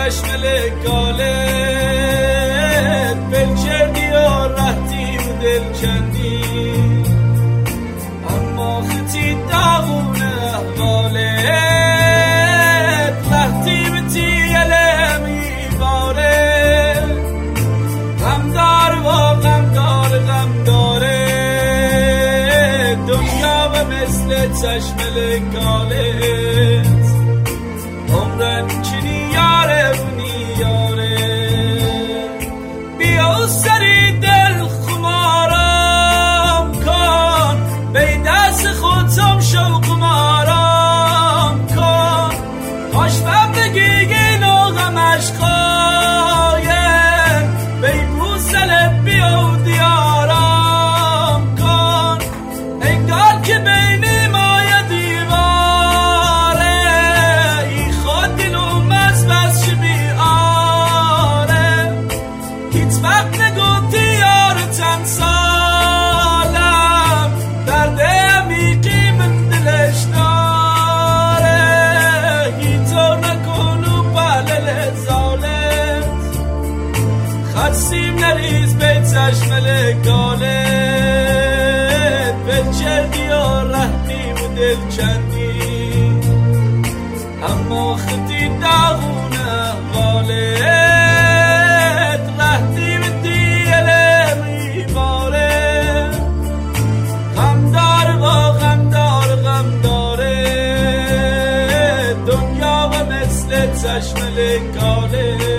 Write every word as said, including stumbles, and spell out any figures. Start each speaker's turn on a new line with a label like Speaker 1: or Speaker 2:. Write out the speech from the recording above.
Speaker 1: چشم لگاله بل کردی و رهتی و دل کندی اما خطی داغون احوالت رهتی به تیله میباره غم دار و غم دار غم داره دنیا و مثل چشم لگالت عمرن چنی یاره بونی یاره بیا سری دل خمارم کن بی دست خودم شوق مارم کن آشفم بگی گین و غمش خوایم بی بوسلت بیا دیارم کن انگار که بینی ما یه دیواره ای خود دلوم از بس چه بیاره هیچ وقت نگفتی یارتن سالم درد عمیقی من دلش داره هیچو نکنو بله ظالم خدسیم نریز به چشم لگالت بل کردی و رهتی و دل کندی اما خطی داغون احوالت رهتی به دیله میباره غم داره و غم داره غم داره دنیا و مثل چشم لگالت